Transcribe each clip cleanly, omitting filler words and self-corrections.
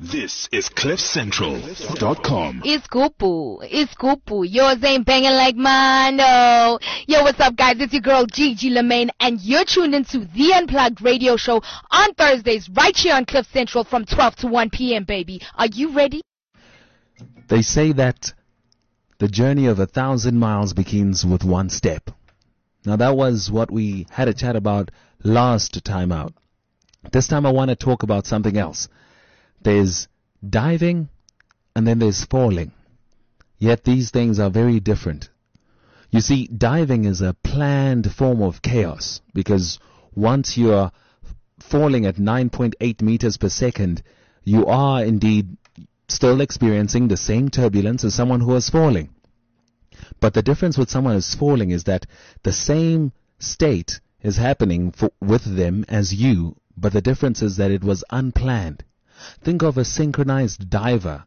This is CliffCentral.com. It's Gupu. Yours ain't banging like mine, no. Yo, what's up, guys? It's your girl, Gigi Lemaine, and you're tuned into The Unplugged radio show on Thursdays, right here on Cliff Central from 12 to 1 p.m., baby. Are you ready? They say that the journey of 1,000 miles begins with one step. Now, that was what we had a chat about last time out. This time I want to talk about something else. There's diving and then there's falling. Yet these things are very different. You see, diving is a planned form of chaos because once you're falling at 9.8 meters per second, you are indeed still experiencing the same turbulence as someone who is falling. But the difference with someone who's falling is that the same state is happening with them as you, but the difference is that it was unplanned. Think of a synchronized diver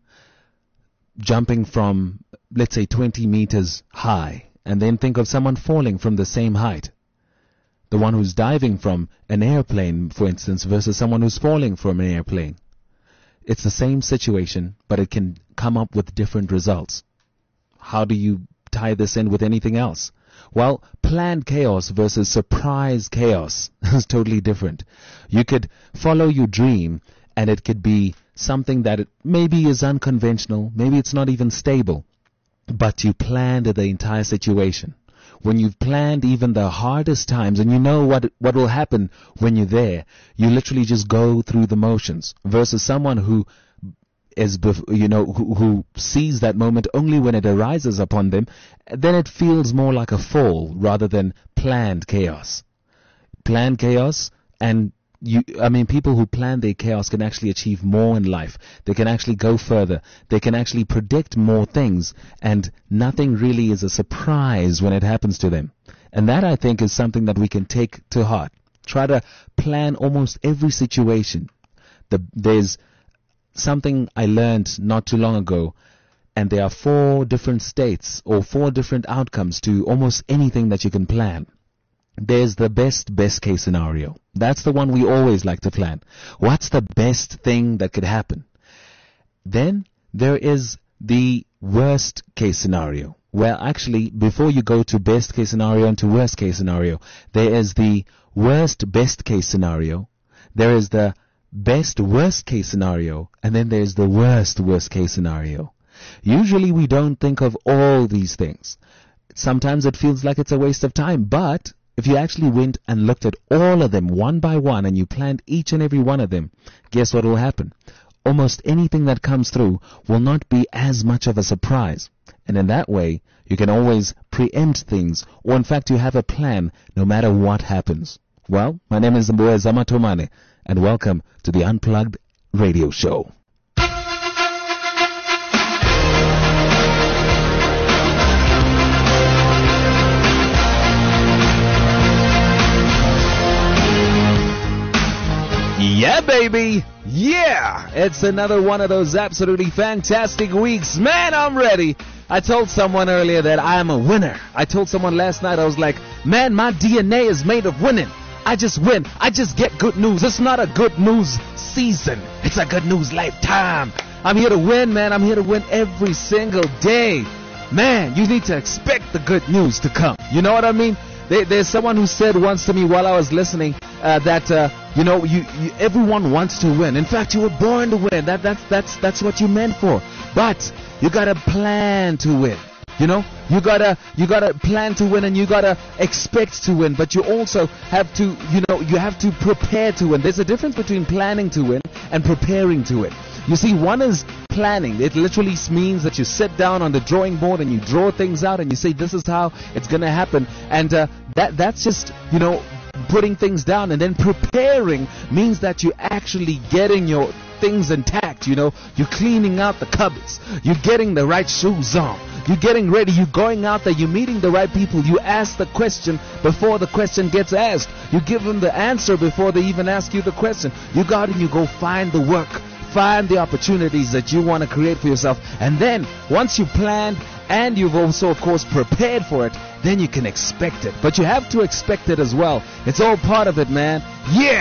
jumping from, let's say, 20 meters high, and then think of someone falling from the same height. The one who's diving from an airplane, for instance, versus someone who's falling from an airplane. It's the same situation, but it can come up with different results. How do you tie this in with anything else? Well, planned chaos versus surprise chaos is totally different. You could follow your dream, and it could be something that maybe is unconventional, maybe it's not even stable, but you planned the entire situation. When you've planned even the hardest times and you know what will happen when you're there, you literally just go through the motions, versus someone who is, who sees that moment only when it arises upon them, then it feels more like a fall rather than planned chaos. Planned chaos, and people who plan their chaos can actually achieve more in life. They can actually go further. They can actually predict more things, and nothing really is a surprise when it happens to them. And that, I think, is something that we can take to heart. Try to plan almost every situation. There's something I learned not too long ago, and there are 4 different states or 4 different outcomes to almost anything that you can plan. There's the best case scenario. That's the one we always like to plan. What's the best thing that could happen? Then there is the worst case scenario. Well, actually, before you go to best case scenario and to worst case scenario, there is the worst best case scenario. There is the best worst case scenario, and then there's the worst case scenario. Usually we don't think of all these things. Sometimes it feels like it's a waste of time, but if you actually went and looked at all of them one by one and you planned each and every one of them, guess what will happen? Almost anything that comes through will not be as much of a surprise. And in that way, you can always preempt things, or in fact you have a plan no matter what happens. Well, my name is Mboya Zamatomane, and welcome to the Unplugged radio show. Yeah, baby. Yeah. It's another one of those absolutely fantastic weeks. Man, I'm ready. I told someone earlier that I am a winner. I told someone last night, I was like, man, my DNA is made of winning. I just win. I just get good news. It's not a good news season. It's a good news lifetime. I'm here to win, man. I'm here to win every single day. Man, you need to expect the good news to come. You know what I mean? There's someone who said once to me while I was listening that everyone wants to win. In fact, you were born to win. That's what you're meant for. But you gotta plan to win. You know, you gotta plan to win, and you gotta expect to win. But you also have to, you have to prepare to win. There's a difference between planning to win and preparing to win. You see, one is planning. It literally means that you sit down on the drawing board and you draw things out and you say, this is how it's going to happen. And that's just, putting things down. And then preparing means that you're actually getting your things intact. You're cleaning out the cupboards. You're getting the right shoes on. You're getting ready. You're going out there. You're meeting the right people. You ask the question before the question gets asked. You give them the answer before they even ask you the question. You go out and you go find the work. Find the opportunities that you want to create for yourself. And then once you planned and you've also, of course, prepared for it, then you can expect it. But you have to expect it as well. It's all part of it, man. Yeah.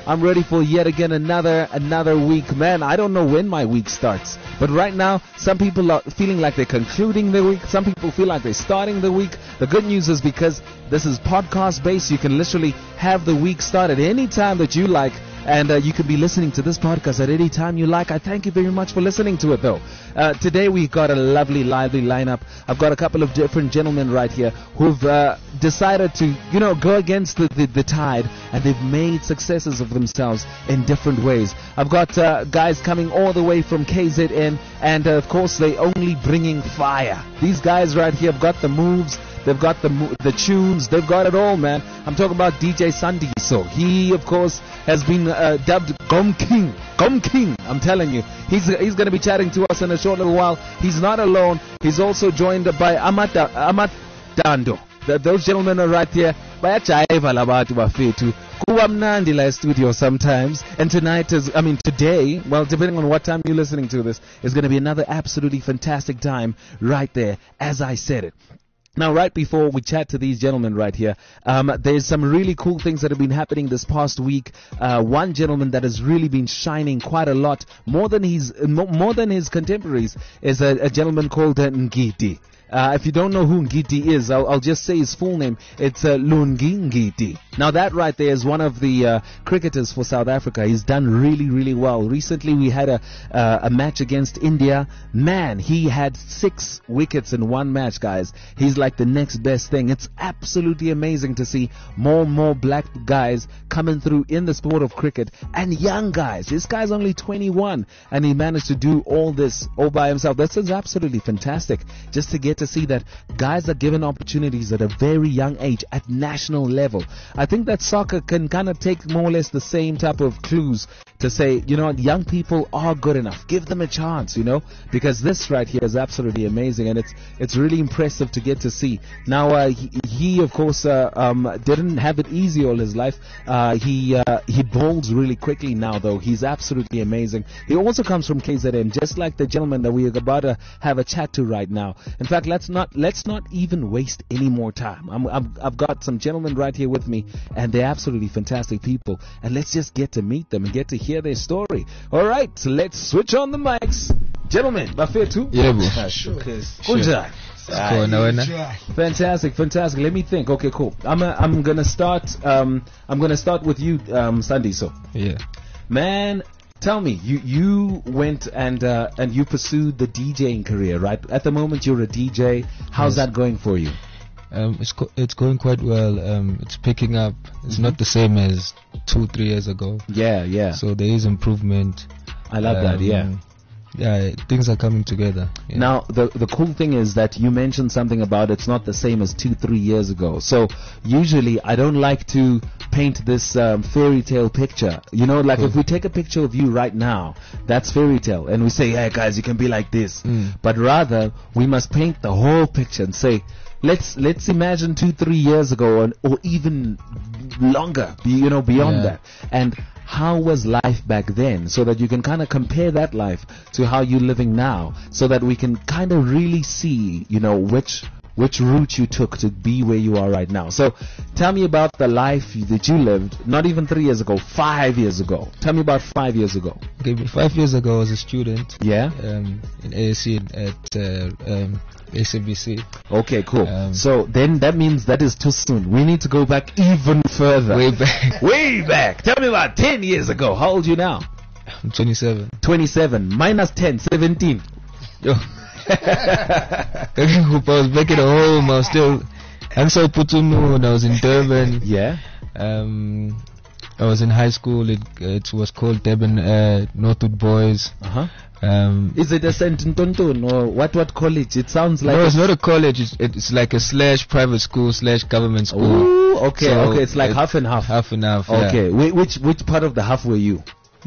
I'm ready for yet again another week. Man, I don't know when my week starts, but right now, some people are feeling like they're concluding the week. Some people feel like they're starting the week. The good news is because this is podcast based, you can literally have the week start at any time that you like. And you can be listening to this podcast at any time you like. I thank you very much for listening to it, though. Today we've got a lovely, lively lineup. I've got a couple of different gentlemen right here who've decided to, go against the tide, and they've made successes of themselves in different ways. I've got guys coming all the way from KZN, and of course they only bringing fire. These guys right here have got the moves. They've got the tunes. They've got it all, man. I'm talking about DJ Sandiso. He, of course, has been dubbed Gom King. Gom King, I'm telling you. He's going to be chatting to us in a short little while. He's not alone. He's also joined by Amat Dando. Those gentlemen are right here. Bayajaiva labatu bafethu. Kuba mnandi la studio sometimes. And today, well, depending on what time you're listening to this, is going to be another absolutely fantastic time right there, as I said it. Now, right before we chat to these gentlemen right here, there's some really cool things that have been happening this past week. One gentleman that has really been shining quite a lot, more than his contemporaries, is a gentleman called Ngidi. If you don't know who Ngidi is, I'll just say his full name. It's Lungi Ngidi. Now that right there is one of the cricketers for South Africa. He's done really, really well. Recently we had a match against India. Man, he had 6 wickets in one match, guys. He's like the next best thing. It's absolutely amazing to see more and more black guys coming through in the sport of cricket, and young guys. This guy's only 21 and he managed to do all this all by himself. This is absolutely fantastic, just to get to see that guys are given opportunities at a very young age at national level. I think that soccer can kind of take more or less the same type of clues to say, young people are good enough. Give them a chance, because this right here is absolutely amazing, and it's really impressive to get to see. Now, he of course didn't have it easy all his life. He bowls really quickly now, though. He's absolutely amazing. He also comes from KZN, just like the gentleman that we are about to have a chat to right now. In fact, let's not even waste any more time. I've got some gentlemen right here with me, and they're absolutely fantastic people, and let's just get to meet them and get to hear their story. All right, so let's switch on the mics, gentlemen. Bafethu. Yeah, sure. Fantastic. Let me think. Okay, cool. I'm gonna start with you, Sandiso. Yeah, man. Tell me, you went and you pursued the DJing career, right? At the moment, you're a DJ. How's that going for you? It's going quite well. It's picking up. It's not the same as 2-3 years ago. Yeah. So there is improvement. I love that. Yeah. Yeah, things are coming together. Yeah. Now, the cool thing is that you mentioned something about it's not the same as 2-3 years ago. So usually I don't like to paint this fairy tale picture. If we take a picture of you right now, that's fairy tale, and we say, hey guys, you can be like this. But rather, we must paint the whole picture and say, let's imagine 2-3 years ago, or even longer, beyond that. And how was life back then, so that you can kind of compare that life to how you're living now, so that we can kind of really see, which route you took to be where you are right now. So tell me about the life that you lived, not even 3 years ago, 5 years ago. Tell me about 5 years ago. Okay, 5 years ago I was a student. Yeah. In ASC at SABC. Okay, cool. So then that means that is too soon. We need to go back even further. Way back. Way back. Tell me about 10 years ago. How old are you now? I'm 27. 27. Minus 10, 17. Yo. I was back at home. I was still so Putumu, and I was in Durban. Yeah. I was in high school. It was called Durban Northwood Boys. Is it a Sentintontun or what college? It sounds like no, it's not a college. It's like a /private school / government school. Ooh, okay, so okay. It's like half and half. Half and half. Okay. Yeah. Which part of the half were you?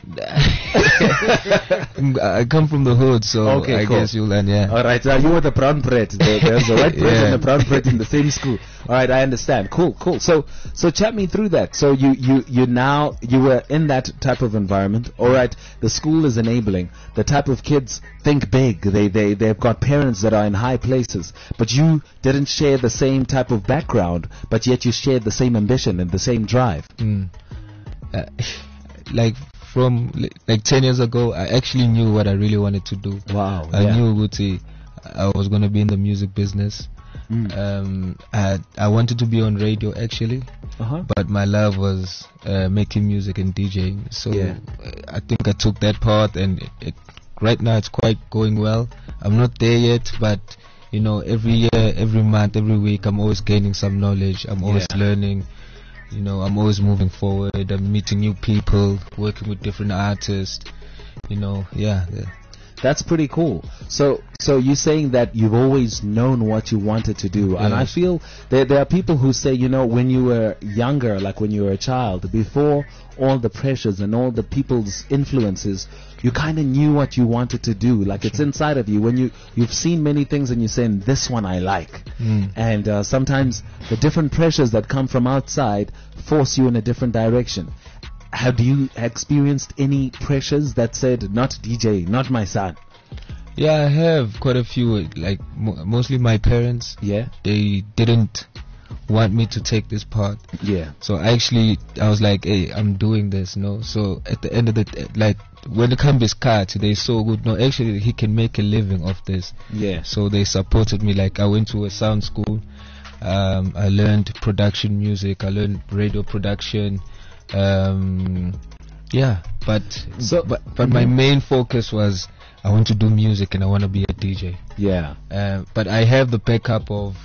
I come from the hood, so okay, I guess you'll learn. Yeah. All right. You were the brown bread. There's the white bread and the brown bread in the same school. All right. I understand. Cool. So chat me through that. So you were in that type of environment. All right. The school is enabling. The type of kids think big. They've got parents that are in high places, but you didn't share the same type of background, but yet you shared the same ambition and the same drive. like from like 10 years ago, I actually knew what I really wanted to do. Wow. I knew Guti, I was going to be in the music business. I wanted to be on radio actually, but my love was making music and DJing. So I think I took that path, and right now it's quite going well. I'm not there yet, but you know, every year, every month, every week, I'm always gaining some knowledge. I'm always learning. You know, I'm always moving forward. I'm meeting new people, working with different artists. You know, That's pretty cool. So you're saying that you've always known what you wanted to do, and I feel there are people who say, you know, when you were younger, like when you were a child, before all the pressures and all the people's influences, you kind of knew what you wanted to do. Like it's inside of you. When you've seen many things and you're saying, this one I like. And sometimes the different pressures that come from outside force you in a different direction. Have you experienced any pressures that said, not DJ, not my son? Yeah, I have quite a few. Like mostly my parents. Yeah. They didn't want me to take this part. Yeah. So I was like, hey, I'm doing this, no. So at the end of the like, when the Kambis cut, they saw good. No, actually, he can make a living off this. Yeah. So they supported me. Like I went to a sound school. I learned production music. I learned radio production. But my main focus was I want to do music and I want to be a DJ. Yeah. But I have the backup of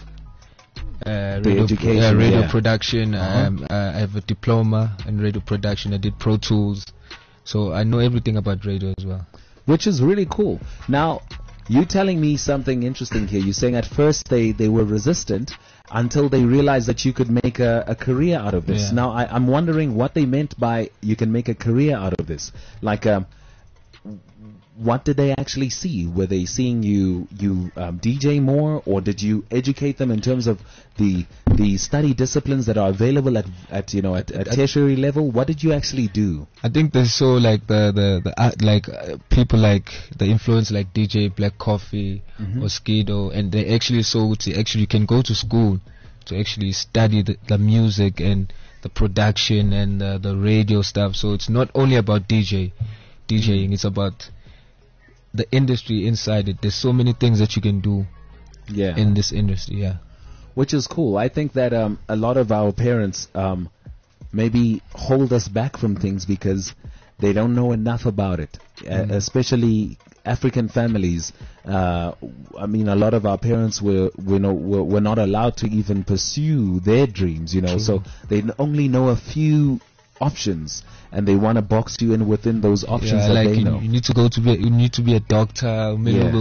radio production. I have a diploma in radio production. I did Pro Tools, so I know everything about radio as well. Which is really cool. Now, you telling me something interesting here. You're saying at first they were resistant until they realized that you could make a career out of this. Yeah. Now, I'm wondering what they meant by you can make a career out of this. Like, what did they actually see? Were they seeing you DJ more, or did you educate them in terms of the study disciplines that are available at tertiary level? What did you actually do? I think they saw like the people like the influence like DJ Black Coffee or Skido, and they actually saw you can go to school to actually study the music and the production and the radio stuff. So it's not only about DJing, it's about the industry inside it. There's so many things that you can do in this industry, which is cool. I think that a lot of our parents maybe hold us back from things because they don't know enough about it, especially African families. I mean, a lot of our parents were not allowed to even pursue their dreams, you know. So they only know a few options, and they want to box you in within those options that they know. You need to be a doctor,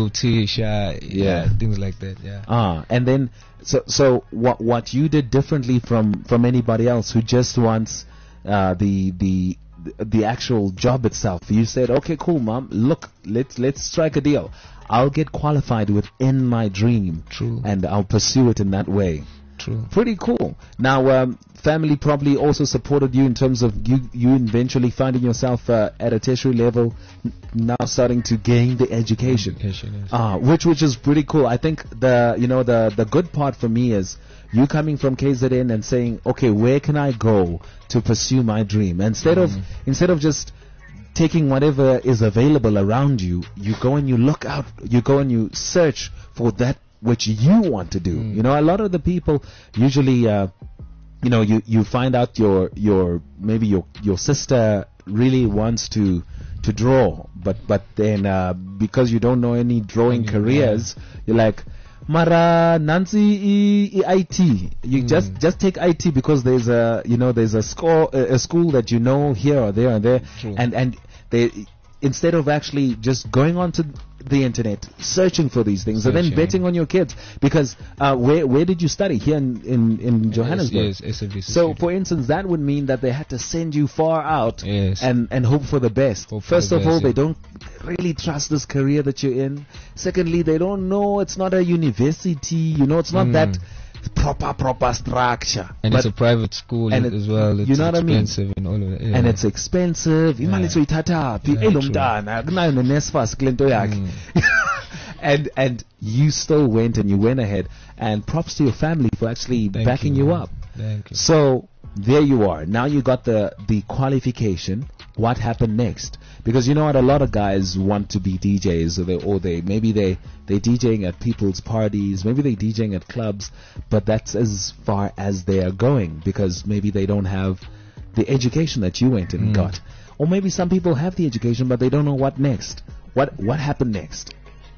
things like that. And then so what you did differently from anybody else who just wants the actual job itself. You said, okay, cool, mom, look, let's strike a deal. I'll get qualified within my dream. True. And I'll pursue it in that way. True. Pretty cool. Now, family probably also supported you in terms of you eventually finding yourself at a tertiary level, now starting to gain the education. Which is pretty cool. I think the good part for me is you coming from KZN and saying, okay, where can I go to pursue my dream? Instead of just taking whatever is available around you, you go and you look out, you go and you search for that which you want to do. You know, a lot of the people usually, you find out your sister really wants to draw, but then because you don't know any drawing careers, you're like, Mara Nancy IT. You just take IT because there's a school that you know here or there and there. True. And they, instead of actually just going onto the internet searching for these things and then betting on your kids, because where did you study? Here in Johannesburg? Yes, SABC. So for instance, that would mean that they had to send you far out and hope for the best. First of all, they don't really trust this career that you're in. Secondly, they don't know it's not a university, it's not that proper structure, and it's a private school and as well. It's expensive and all of that. And it's expensive. And you still went and you went ahead, and props to your family for actually backing you up. Thank you. So there you are. Now you got the qualification. what happened next? Because you know what, a lot of guys want to be DJs, or they DJing at people's parties, maybe they DJing at clubs, but that's as far as they are going, because maybe they don't have the education that you went and got. Or maybe some people have the education, but they don't know what next. What happened next?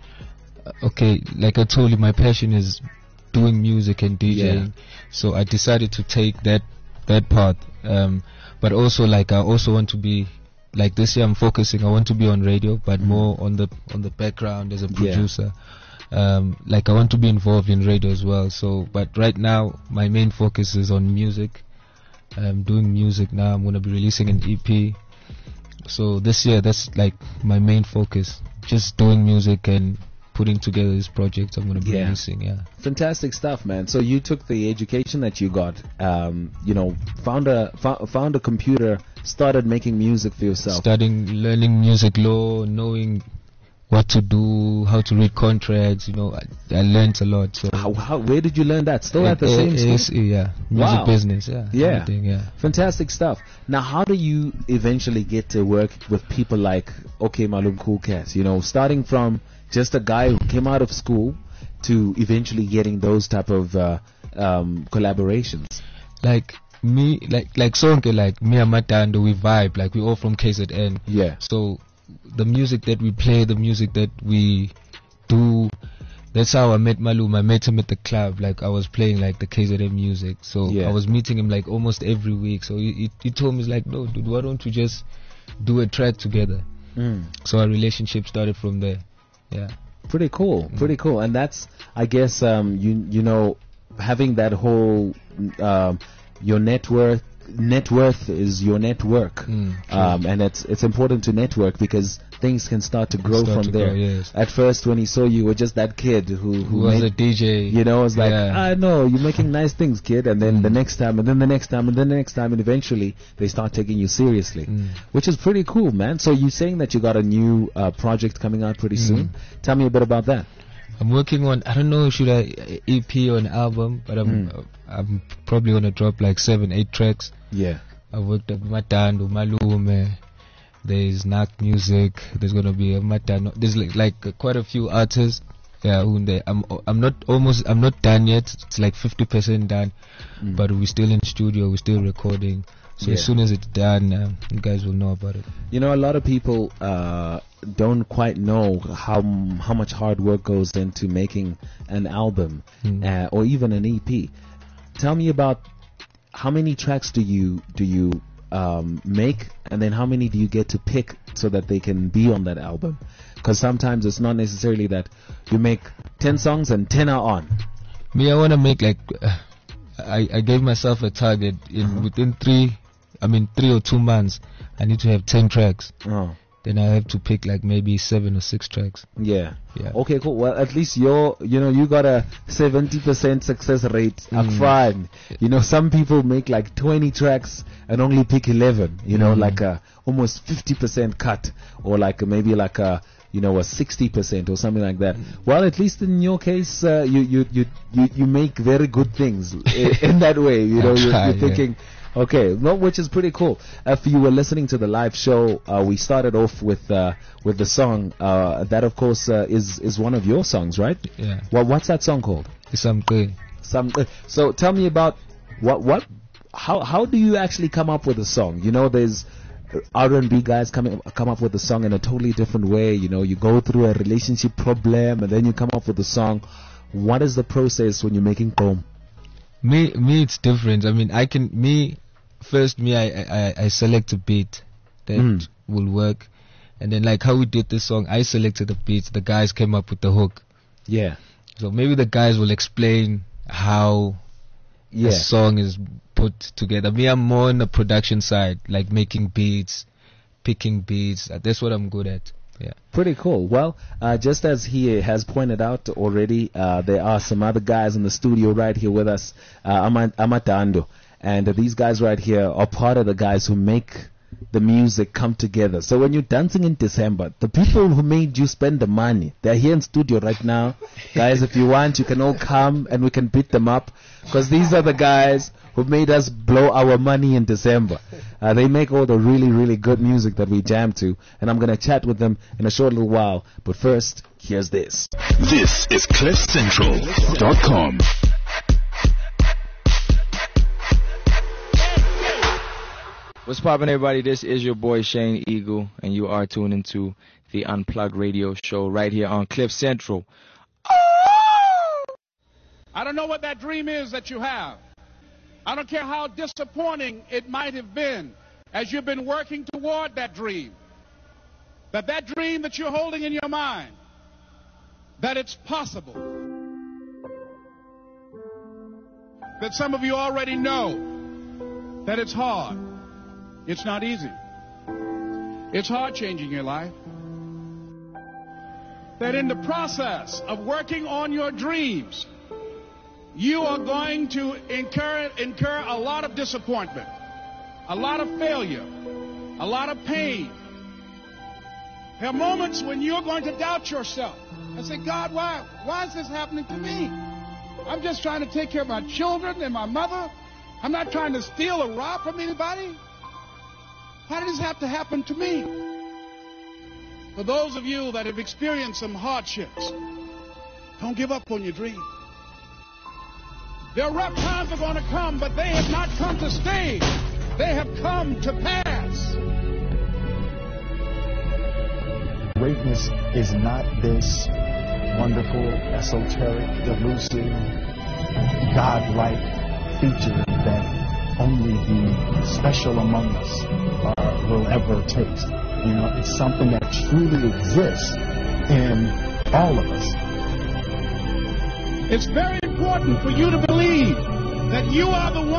Okay, like I told you, my passion is doing music and DJing. Yeah. So I decided to take that path. But also, like, I also want to be, like, this year I'm focusing, I want to be on radio, but more on the background as a producer. Like, I want to be involved in radio as well. So, but right now my main focus is on music. I'm doing music now. I'm going to be releasing an EP. So this year, that's like my main focus, just doing music and putting together this project I'm going to be releasing. Fantastic stuff, man. So you took the education that you got, found a computer, started making music for yourself, learning music law, knowing what to do, how to read contracts. I learned a lot. So where did you learn that? Still at the same school? Music business. Fantastic stuff. Now, how do you eventually get to work with people like OK Malum Cool Cats? Starting from just a guy who came out of school to eventually getting those type of collaborations. Like me, like Sonke, like me and Matando, we vibe. Like, we all from KZN. Yeah. So the music that we play, the music that we do, that's how I met Malum. I met him at the club. Like, I was playing like the KZN music. So I was meeting him like almost every week. So he told me, he's like, no, dude, why don't we just do a track together? So our relationship started from there. Yeah. Pretty cool. And that's, I guess, having that whole, your net worth is your network. And it's important to network, because things can start to grow from there. At first, when he saw you were just that kid who was a DJ, was like, I know you're making nice things, kid. And then the next time, and then the next time, and then the next time, and eventually they start taking you seriously, which is pretty cool, man. So you're saying that you got a new project coming out pretty soon. Tell me a bit about that. I'm working on, I don't know, should I EP or an album, but I'm probably gonna drop like 7-8 tracks. Yeah. I've worked with Matando, Malume, there's Nak Music, there's gonna be a Matando, there's like quite a few artists. Yeah, I'm not done yet. It's like 50% done, but we're still in studio, we're still recording. So as soon as it's done, you guys will know about it. A lot of people don't quite know how much hard work goes into making an album or even an EP. Tell me about how many tracks do you make, and then how many do you get to pick so that they can be on that album? Because sometimes it's not necessarily that you make 10 songs and 10 are on. Me, I want to make like I gave myself a target within 3 or 2 months. I need to have 10 tracks. Then I have to pick like maybe 7 or 6 tracks. Yeah. Okay, cool. Well, at least you got a 70% success rate up front. Some people make like 20 tracks and only pick 11. Like a almost 50% cut, or like maybe like a 60% or something like that. Well, at least in your case, you make very good things in that way. You're thinking. Okay, which is pretty cool. If you were listening to the live show, we started off with the song that, of course, is one of your songs, right? Yeah. Well, what's that song called? Samke. So tell me about how do you actually come up with a song? There's R&B guys come up with a song in a totally different way. You go through a relationship problem and then you come up with a song. What is the process when you're making Kom? Me, it's different. I select a beat that will work, and then like how we did this song, I selected the beats, the guys came up with the hook. Yeah. So maybe the guys will explain how the song is put together. Me, I'm more on the production side, like making beats, picking beats. That's what I'm good at. Yeah. Pretty cool. Well, just as he has pointed out already, there are some other guys in the studio right here with us, Amatando. And these guys right here are part of the guys who make the music come together. So when you're dancing in December, the people who made you spend the money, they're here in studio right now. Guys, if you want, you can all come and we can beat them up, because these are the guys who made us blow our money in December. They make all the really, really good music that we jam to, and I'm going to chat with them in a short little while. But first, here's this. This is CliffCentral.com. What's poppin', everybody? This is your boy Shane Eagle, and you are tuned into the Unplugged Radio Show right here on Cliff Central. I don't know what that dream is that you have. I don't care how disappointing it might have been as you've been working toward that dream. That dream that you're holding in your mind, that it's possible. That some of you already know that it's hard. It's not easy. It's hard changing your life. That in the process of working on your dreams, you are going to incur a lot of disappointment, a lot of failure, a lot of pain. There are moments when you're going to doubt yourself and say, God, why is this happening to me? I'm just trying to take care of my children and my mother. I'm not trying to steal or rob from anybody. Why did this have to happen to me? For those of you that have experienced some hardships, don't give up on your dream. Their rough times are going to come, but they have not come to stay. They have come to pass. Greatness is not this wonderful, esoteric, elusive, godlike feature that only the special among us will ever taste. You know, it's something that truly exists in all of us. It's very important for you to believe that you are the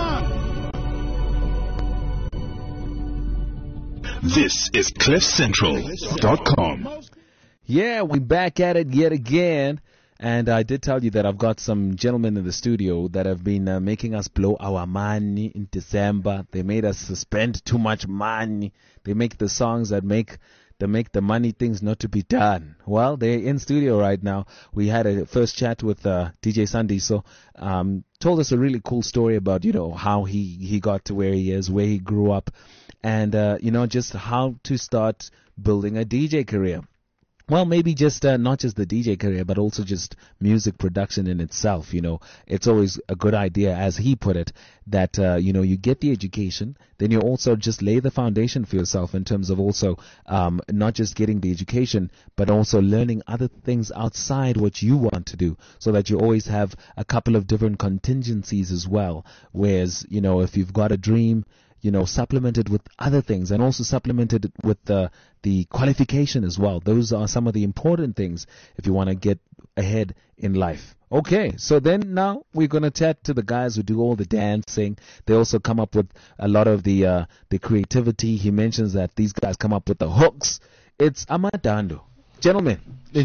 one. This is CliffCentral.com. Yeah, we're back at it yet again. And I did tell you that I've got some gentlemen in the studio that have been making us blow our money in December. They made us spend too much money. They make the songs that make the money things not to be done. Well, they're in studio right now. We had a first chat with DJ Sandiso. Told us a really cool story about, you know, how he got to where he is, where he grew up, and, you know, just how to start building a DJ career. Well, maybe just not just the DJ career, but also just music production in itself. You know, it's always a good idea, as he put it, that, you know, you get the education, then you also just lay the foundation for yourself in terms of also not just getting the education, but also learning other things outside what you want to do, so that you always have a couple of different contingencies as well. Whereas, you know, if you've got a dream, you know, supplemented with other things, and also supplemented with the qualification as well. Those are some of the important things if you want to get ahead in life. Okay, so then now we're going to chat to the guys who do all the dancing. They also come up with a lot of the creativity. He mentions that these guys come up with the hooks. It's Amadando. Gentlemen,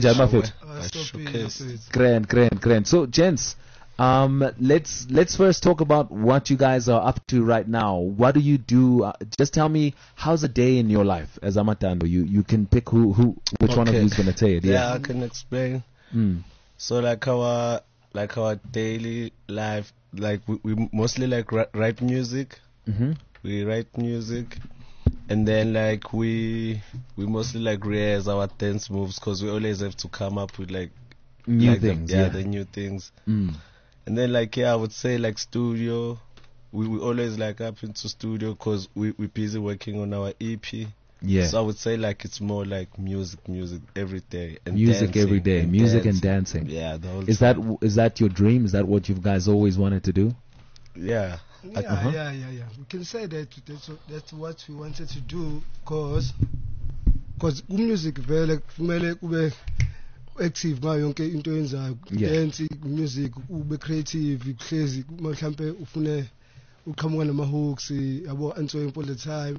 grand. So, gents, let's first talk about what you guys are up to right now. What do you do? Just tell me, how's a day in your life as Amatando? You can pick which one of you is going to say it. Yeah, I can explain. So like our daily life, like we mostly like write music. Mm-hmm. We write music, and then like we mostly like rehearse our dance moves, because we always have to come up with like new things. The new things. And then like, I would say like studio, we always like up into studio, because we're busy working on our EP. Yeah. So I would say like it's more like music every day, and music dancing, every day, music and dancing. Yeah, the whole is time. that your dream? Is that what you guys always wanted to do? Yeah. Yeah. We can say that that's what we wanted to do, because music vele kumele kube active ngayo yonke into yenzayo. Dance, music, ube creative, kuhlezi mhlawumbe ufune uqhamuka nama hooks yabo answering all the time.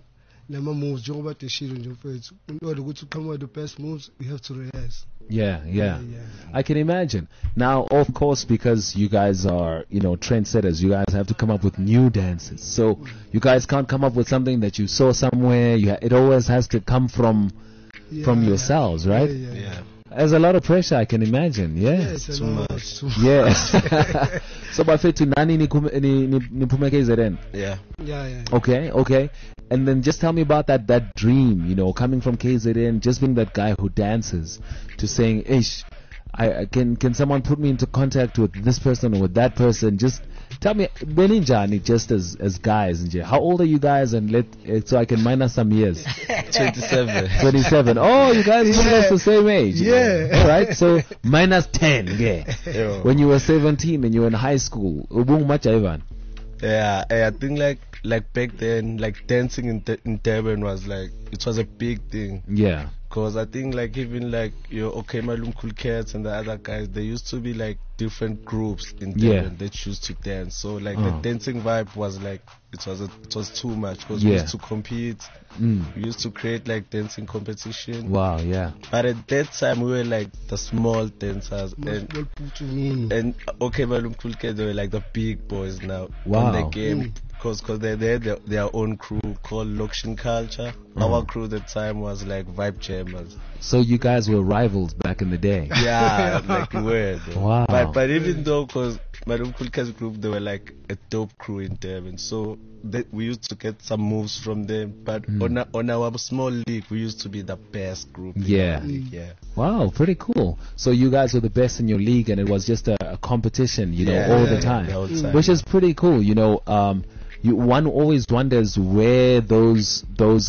nama moves njengoba deshilo nje mfethu in order ukuthi come with the best moves we have to rehearse. Yeah. I can imagine. Now, of course, because you guys are, trendsetters, you guys have to come up with new dances. So you guys can't come up with something that you saw somewhere. It always has to come from yourselves, right? Yeah. There's a lot of pressure, I can imagine. Yeah. Too much. Yeah. So, bafethu nani niphume KZN? Yeah. Okay. And then just tell me about that dream, coming from KZN, just being that guy who dances, to saying, "Ish, can someone put me into contact with this person or with that person?" Just tell me, Beninjani, just as guys, how old are you guys? And so I can minus some years. 27. 27. Oh, you guys are almost the same age. Yeah. All right. So minus 10. Yeah. When you were 17 and you were in high school, ubung much Ivan. Yeah, I think like back then, like dancing in Durban was like, it was a big thing. Yeah. Because I think like even like Malum Cool Cats and the other guys, they used to be like different groups in Durban that used to dance. So like the dancing vibe was like, it was too much because we used to compete. We used to create like dancing competition. Wow, yeah. But at that time we were like the small dancers and Malum Cool Cats, they were like the big boys now on the game. Because they had their own crew called Lokshin Culture. Our crew at the time was like Vibe Jammers. So you guys were rivals back in the day? Yeah, like we were. Wow. But even though, because Madam Kulka's group, they were like a dope crew in Durban. So we used to get some moves from them. But on our small league, we used to be the best group. Yeah. Yeah. Wow, pretty cool. So you guys were the best in your league, and it was just a competition, all the time. The whole time. Which is pretty cool, one always wonders where those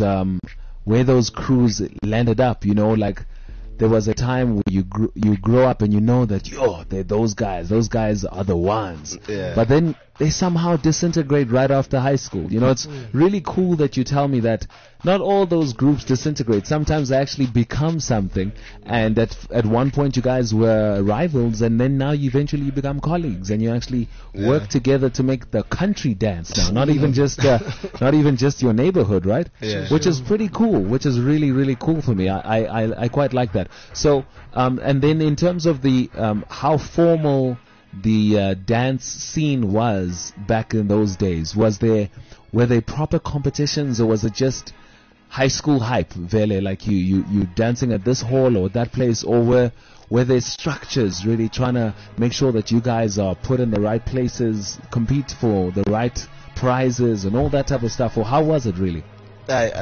crews landed up, like there was a time where you grow up and that they're those guys are the ones. Yeah. But then they somehow disintegrate right after high school. It's really cool that you tell me that not all those groups disintegrate. Sometimes they actually become something, and at one point you guys were rivals, and then now you eventually become colleagues, and you actually work together to make the country dance now, not even just your neighborhood, right? Yeah. Which is pretty cool, which is really, really cool for me. I quite like that. So, and then in terms of the how formal the dance scene was back in those days, were there proper competitions, or was it just high school hype, Vele, like you dancing at this hall or that place, or were there structures really trying to make sure that you guys are put in the right places, compete for the right prizes and all that type of stuff, or how was it really? At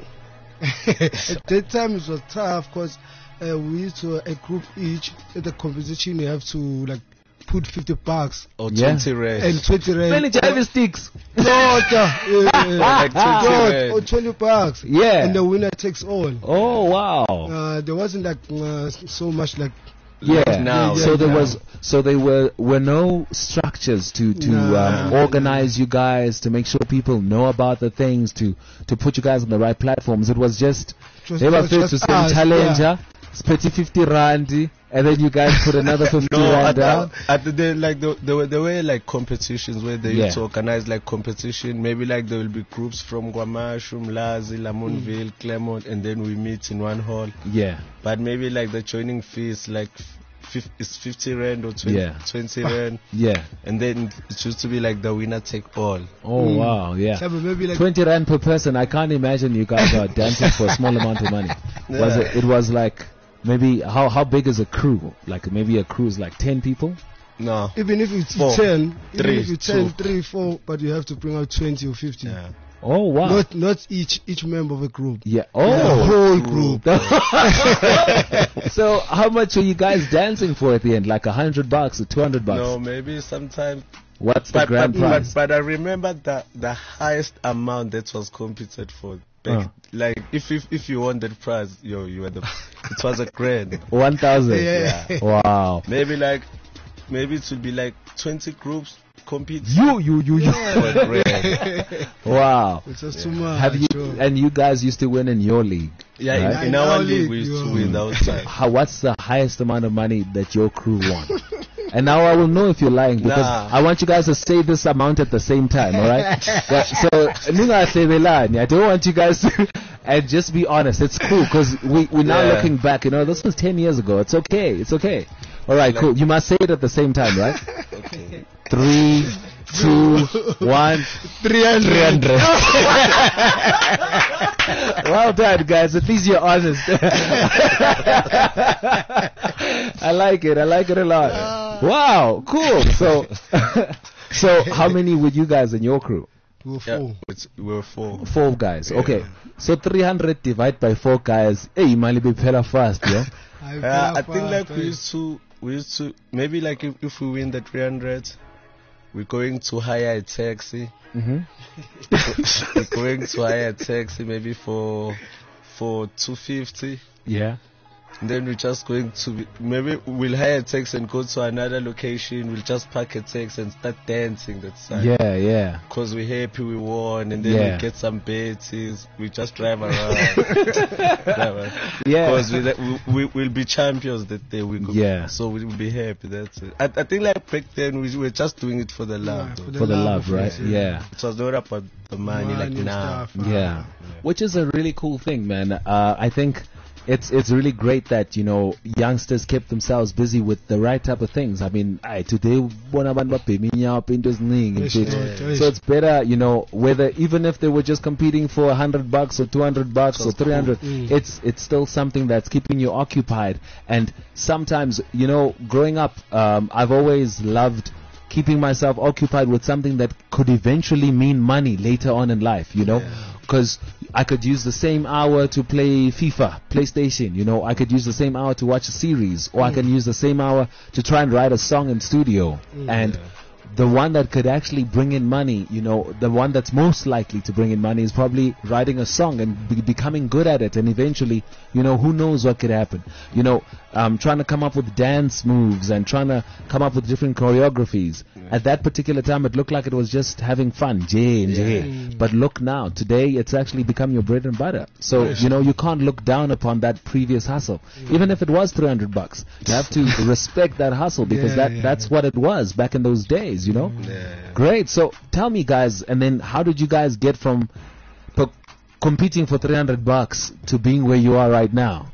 that time it was tough because we used to a group each at the competition. You have to like put $50 or 20 rand and 20 rand. Many jive sticks. Like 20 rand. Or $20. Yeah. And the winner takes all. Oh wow. There wasn't like so much like. Now. So there were no structures to organize you guys, to make sure people know about the things, to put you guys on the right platforms. It was just they were fit to send challenger, spend 50 rand, and then you guys put another 50 rand down. At the day, like there were like competitions where they used to organize like competition. Maybe like there will be groups from Guamashu, Mlazi, Lamontville, Claremont, and then we meet in one hall. Yeah. But maybe like the joining fees like it's 50 rand or 20 rand. Yeah. And then it used to be like the winner take all. Oh wow, yeah. So maybe like 20 rand per person. I can't imagine you guys are dancing for a small amount of money. It was like maybe how big is a crew? Like maybe a crew is like 10 people? No. Even if it's 10, 3, 4, but you have to bring out 20 or 50. Yeah. Oh wow! Not each member of a group. Yeah. Oh, the whole group. So how much are you guys dancing for at the end? Like $100 or $200? No, maybe sometimes. What's the grand prize? But I remember the highest amount that was competed for. Like if you won that prize, you were it was a grand. 1,000. Yeah. Wow. Maybe it would be like 20 groups compete. You. Wow. It's just too much. And you guys used to win in your league? Yeah, right? in our league we used to win that time. What's the highest amount of money that your crew won? And now I will know if you're lying because Nah. I want you guys to say this amount at the same time, alright? So, I don't want you guys to, and just be honest. It's cool because we're now looking back, this was 10 years ago. It's okay. Alright, cool. You must say it at the same time, right? Okay. 3, 2, 1. 300. Well done, guys. At least you're honest. I like it a lot. Wow, cool. So how many were you guys in your crew? We were 4. We were 4. 4 guys. Okay. So 300 divided by 4 guys. Hey, mali be pela fast, yeah? I think like we used to maybe like if we win the 300, we're going to hire a taxi. Mm-hmm. We're going to hire a taxi maybe for 250. Yeah. And then we're just going to maybe we'll hire a taxi and go to another location. We'll just park a taxi and start dancing that side. Yeah. Because we're happy we won, and then we get some bets. We just drive around. Yeah. Because we'll be champions that day. So we'll be happy. That's it. I think like back then we were just doing it for the love. For the love, right? Yeah. It was not about the money like now. Yeah. Which is a really cool thing, man. I think it's really great that youngsters kept themselves busy with the right type of things. I mean, today so it's better, whether even if they were just competing for $100 or $200 or 300, it's still something that's keeping you occupied. And sometimes, growing up, I've always loved keeping myself occupied with something that could eventually mean money later on in life, because I could use the same hour to play FIFA, PlayStation, I could use the same hour to watch a series, or I can use the same hour to try and write a song in studio. And the one that could actually bring in money, the one that's most likely to bring in money is probably writing a song and becoming good at it. And eventually, who knows what could happen. Trying to come up with dance moves and trying to come up with different choreographies. At that particular time, it looked like it was just having fun. But look now, today it's actually become your bread and butter. So, you can't look down upon that previous hustle. Even if it was $300, you have to respect that hustle because that's what it was back in those days, Great. So tell me, guys, and then how did you guys get from competing for $300 to being where you are right now?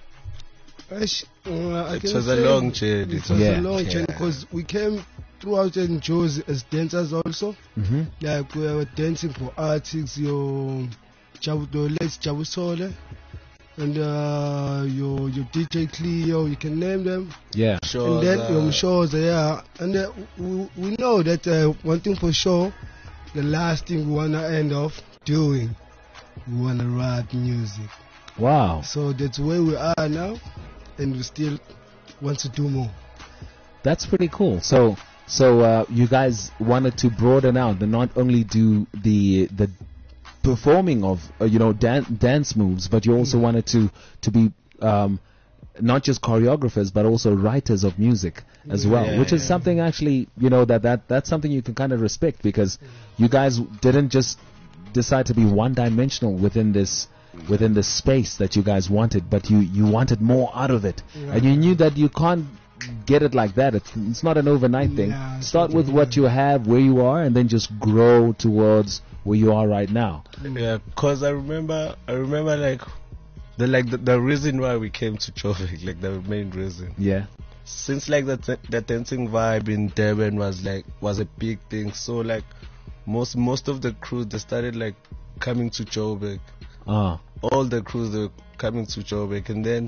It was a long journey. It was a long journey because we came throughout in Jozi as dancers also. Like we were dancing for artists, your Jabusole, and your DJ Cleo, you can name them. Yeah. And then shows, and we know that one thing for sure, the last thing we wanna end off doing, we wanna rap music. Wow. So that's where we are now, and we still want to do more. That's pretty cool. So you guys wanted to broaden out and not only do the performing of dance moves, but you also wanted to be not just choreographers but also writers of music as well, which is something actually that's something you can kind of respect because you guys didn't just decide to be one-dimensional within this space that you guys wanted, but you wanted more out of it, and you knew that you can't get it like that. It's not an overnight thing. Start with what you have, where you are, and then just grow towards where you are right now. Yeah, because I remember like the reason why we came to Joburg, like the main reason. Yeah. Since like the dancing vibe in Durban was a big thing, so like most of the crew they started like coming to Joburg. All the crews they were coming to Joburg, and then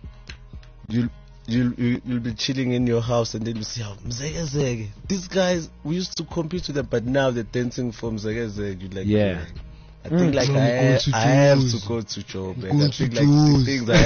you'll be chilling in your house, and then you see how Mzege. These guys, we used to compete with them, but now they're dancing for Mzege. You like, I think like I have to go to Joburg. I think like the things are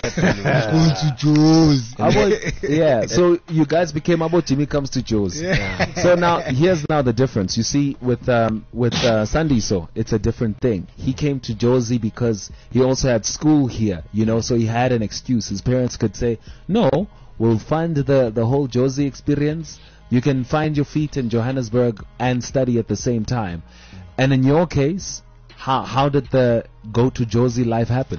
happening. So you guys became about Jimmy Comes to Joe's. So now here's the difference. You see with Sandiso, it's a different thing. He came to Jozi because he also had school here, so he had an excuse. His parents could say, no, we'll fund the whole Jozi experience. You can find your feet in Johannesburg and study at the same time. And in your case, how did the go to Jozi life happen?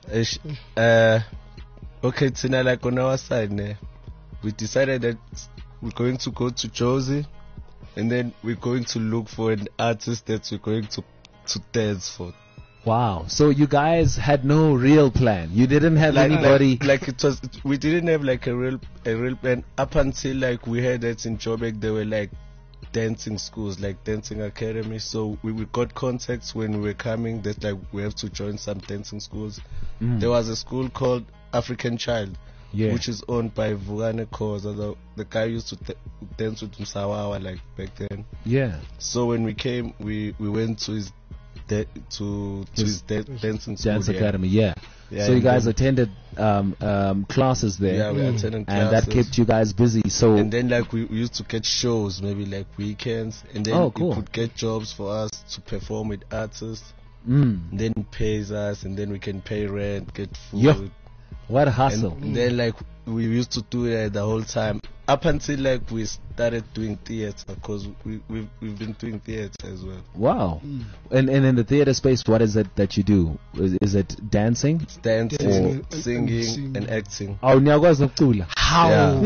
Okay, Tina, like on our side, we decided that we're going to go to Josie, and then we're going to look for an artist that we're going to dance for. Wow. So you guys had no real plan. You didn't have anybody. We didn't have like a real plan up until like we heard that in Joburg there were like dancing schools, like dancing academies. So we got contacts when we were coming that like we have to join some dancing schools. There was a school called African Child, which is owned by Vugane Khoza. The guy used to dance with Msawawa like back then. Yeah. So when we came, we went to his his dancing school, dance academy. Yeah. So you guys attended classes there. Yeah, we attended classes, and that kept you guys busy. So and then like we used to get shows, maybe like weekends, and then you could get jobs for us to perform with artists. Then it pays us, and then we can pay rent, get food. Yo, what a hustle! And then like we used to do that the whole time up until like we started doing theater, because we've been doing theater as well. Wow. And in the theater space, what is it that you do? Is it dancing? It's dancing, singing, and acting. Oh, how?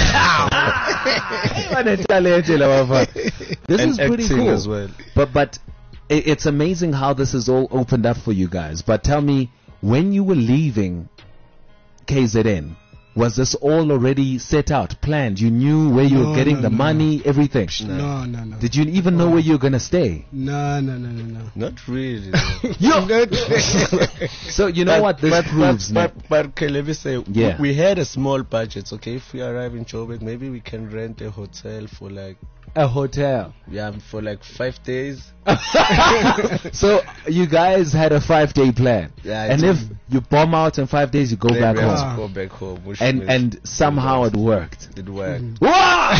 This is pretty cool as well. But it's amazing how this is all opened up for you guys. But tell me, when you were leaving KZN, was this all already set out, planned? You knew where you were getting the money, everything? No. Did you even know where you were going to stay? No. Not really. So you know what this proves? But okay, let me say, we had a small budget. Okay, if we arrive in Joburg, maybe we can rent a hotel for like... A hotel? Yeah, for like 5 days. So you guys had a 5-day plan. Yeah, and if you bomb out in 5 days, you go back home. Go back home. And somehow it worked. It worked. Wow!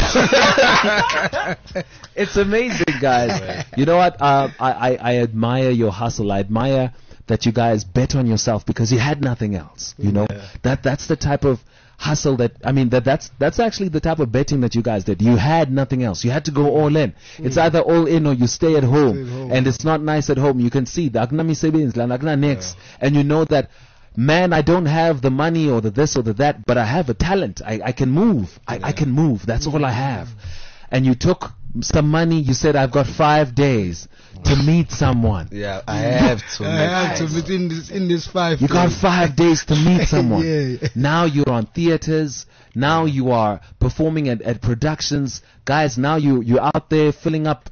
It's amazing, guys. You know what? I admire your hustle. I admire that you guys bet on yourself because you had nothing else. You know, that's the type of hustle that's actually the type of betting that you guys did. You had nothing else. You had to go all in. It's either all in or you stay at home. And it's not nice at home. You can see the next, and you know that, man, I don't have the money or the this or the that, but I have a talent. I can move. I can move. That's all I have. And you took some money. You said, I've got 5 days to meet someone. Yeah, I have to meet in this 5 days. You got 5 days to meet someone. Now you're on theaters. Now you are performing at productions. Guys, now you're out there filling up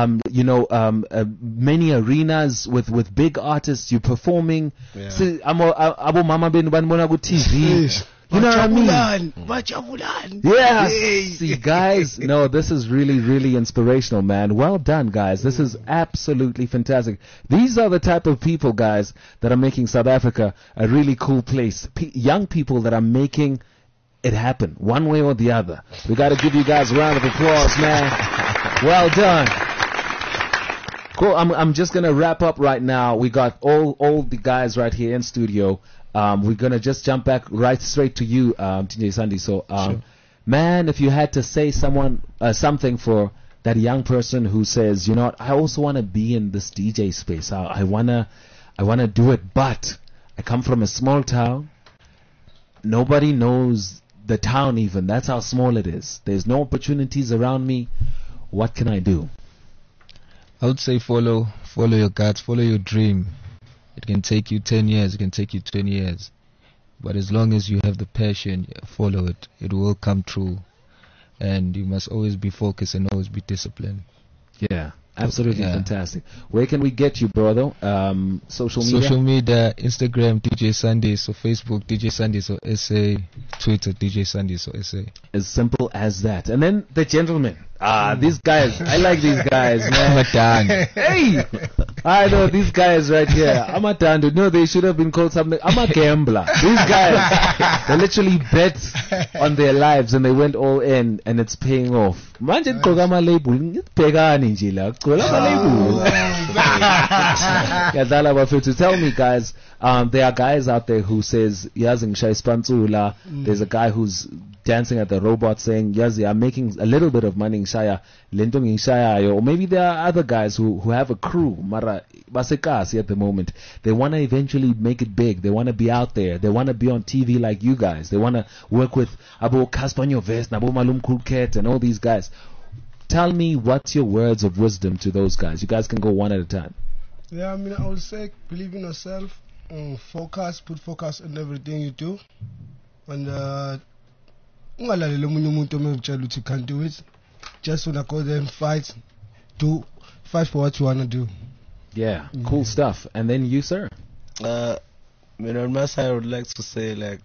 many arenas with big artists. You're performing. See, abo mama ben banibona ku TV. You know what I mean? Yeah. See, guys, no, this is really, really inspirational, man. Well done, guys. This is absolutely fantastic. These are the type of people, guys, that are making South Africa a really cool place. Young people that are making it happen one way or the other. We got to give you guys a round of applause, man. Well done. Cool. I'm just going to wrap up right now. We got all the guys right here in studio. We're going to just jump back straight to you, TJ Sandy. So, sure. Man, if you had to say something for that young person who says, you know what, I also want to be in this DJ space. I want to do it, but I come from a small town. Nobody knows the town even. That's how small it is. There's no opportunities around me. What can I do? I would say follow your guts, follow your dream. It can take you 10 years, it can take you 20 years. But as long as you have the passion, follow it. It will come true. And you must always be focused and always be disciplined. Yeah, absolutely fantastic. Where can we get you, brother? Social media? Social media, Instagram, DJ Sunday, so Facebook, DJ Sunday, so SA, Twitter, DJ Sunday, so SA. As simple as that. And then the gentleman. These guys, I like these guys, man. Hey! I know these guys right here. I'm a Tando. No, they should have been called something. I'm a gambler. These guys, they literally bet on their lives and they went all in and it's paying off. Imagine Kogama label. Tell me, guys, there are guys out there who says, Yazi ngishaya ispantsula. There's a guy who's dancing at the robot saying, Yazi, I'm making a little bit of money ngishaya lento ngishaya. Or maybe there are other guys who have a crew, mara basekasi at the moment. They want to eventually make it big. They want to be out there. They want to be on TV like you guys. They want to work with Abo Kaspanyo Vest, Nabo Malum Kulket, and all these guys. Tell me, what's your words of wisdom to those guys? You guys can go one at a time. Yeah, I mean, I would say believe in yourself, focus, put focus on everything you do, and ungalaleli omunye umuntu omekutshela ukuthi you can't do it. Just wanna go there and fight for what you wanna do. Yeah, cool stuff. And then you, sir? On my side, I would like to say, like,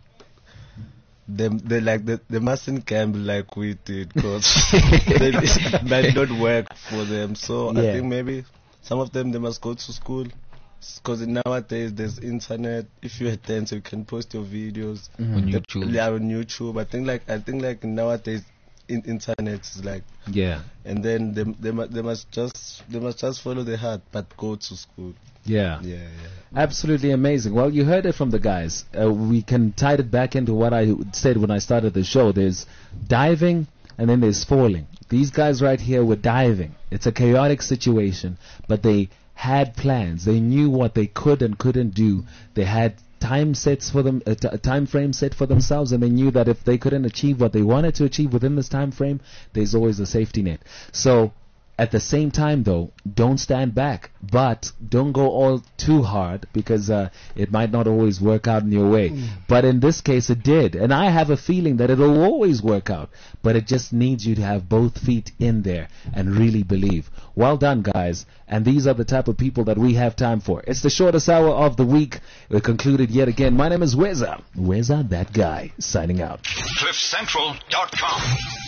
they mustn't gamble like we did, because it might not work for them. So I think maybe some of them, they must go to school, because nowadays there's internet. If you're a dancer, you can post your videos on YouTube. Yeah, on YouTube. I think like nowadays internet is like, and then they must just follow their heart, but go to school. Yeah. Absolutely amazing. Well, you heard it from the guys. We can tie it back into what I said when I started the show. There's diving and then there's falling. These guys right here were diving. It's a chaotic situation, but they had plans. They knew what they could and couldn't do. They had time sets for them, time frame set for themselves, and they knew that if they couldn't achieve what they wanted to achieve within this time frame, there's always a safety net. So at the same time, though, don't stand back, but don't go all too hard, because it might not always work out in your way. But in this case, it did. And I have a feeling that it'll always work out. But it just needs you to have both feet in there and really believe. Well done, guys. And these are the type of people that we have time for. It's the shortest hour of the week. We're concluded yet again. My name is Weza. Weza, that guy. Signing out. CliffCentral.com